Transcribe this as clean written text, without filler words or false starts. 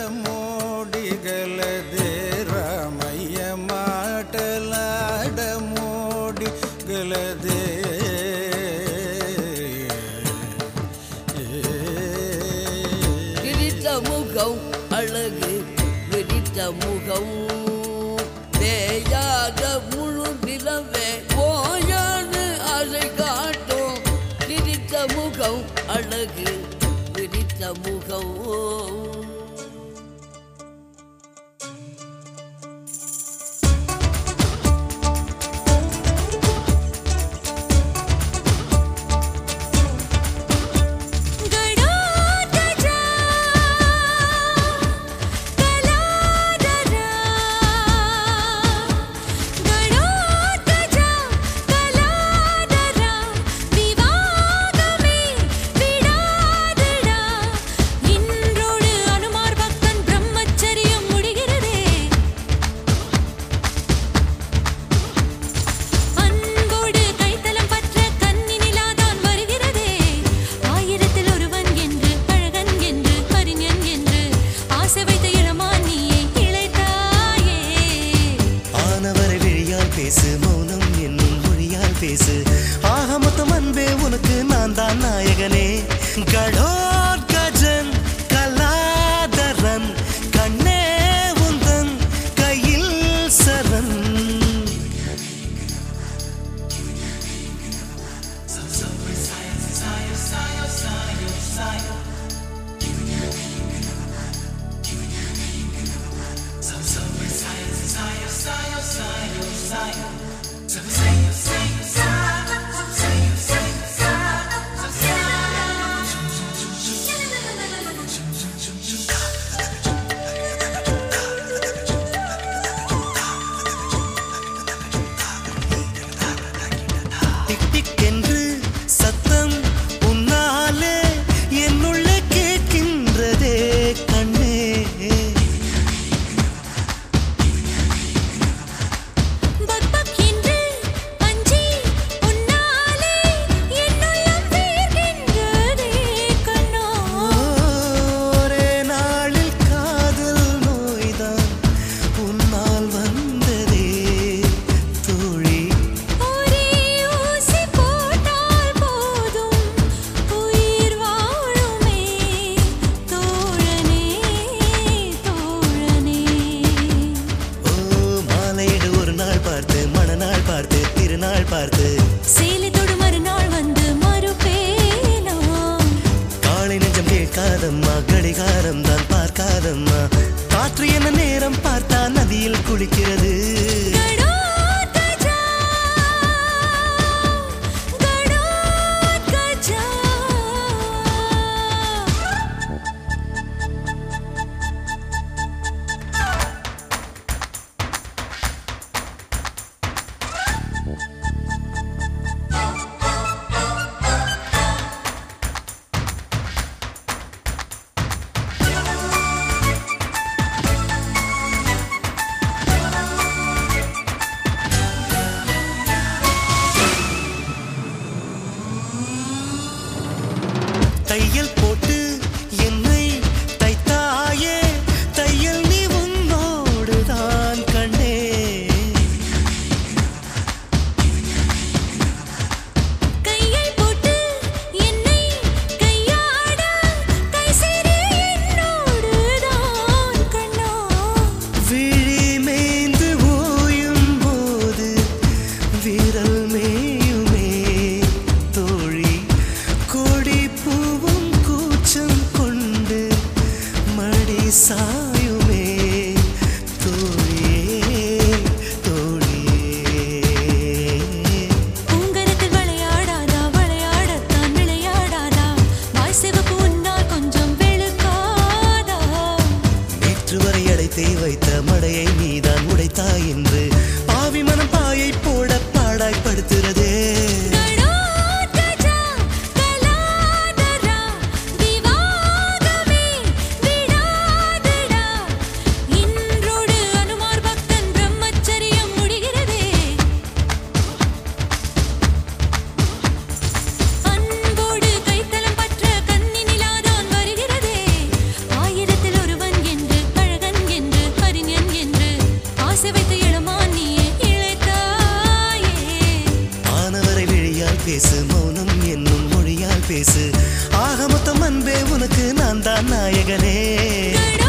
ಮೋಡಿಗಲದೆ ರಾಮಯ್ಯ ಮಾಟಲಾಡ ಮೋಡಿಗಲದೆ விரித்த முகம் அழகு விரித்த முகம் பேயாக முழு நிலவே போயான்னு அலை காட்டும் விரித்த முகம் அழகு விரித்த முகம் மௌனம் என்னும் மொழியால் பேசு ஆக மொத்தம் அன்பே உனக்கு நான் தான் நாயகனே கடோத்கஜன் கலாதரன் கண்ணே உந்தன் கையில் சரண் பார்த்து சேலத்தோடு மறுநாள் வந்து மறுபேனா காலை நெஞ்சம் கேட்காதம்மா கடிகாரம் தான் பார்க்காதம்மா காற்று என்ன நேரம் பார்த்தா நதியில் குளிக்கிறது தையல் போட்டு என்னை தைத்தாயே தையல் நீ உன்னோடுதான் கண்ணே கையை போட்டு என்னை கையாட கைசேரி என்னோடுதான் கண்ணா விழி மேய்ந்து ஓயும் போது விரல் மேயுமே தோழி கொடி பூவும் கூச்சம் கொண்டு மடி சாயுமே தோழியே தோழியே உங்கரத்தில் விளையாடாதா விளையாடத்தான் விளையாடாதா வாய் சிவப்பு உன்னால் கொஞ்சம் வெளுக்காதா நேற்று வரை அடைத்தே வைத்த மடையை நீதான் உடைத்தாய் என்று பாவி மனம் பாயை போட பாடாய்படுத்துறதே அன்போடு கைத்தலம் பற்ற கண்ணி நிலாதான் வருகிறதே ஆயிரத்தில் ஒருவன் என்று விழியால் பேசு மௌனம் என்னும் மொழியால் பேசு ஆக மொத்தம் அன்பே உனக்கு நான் தான் நாயகனே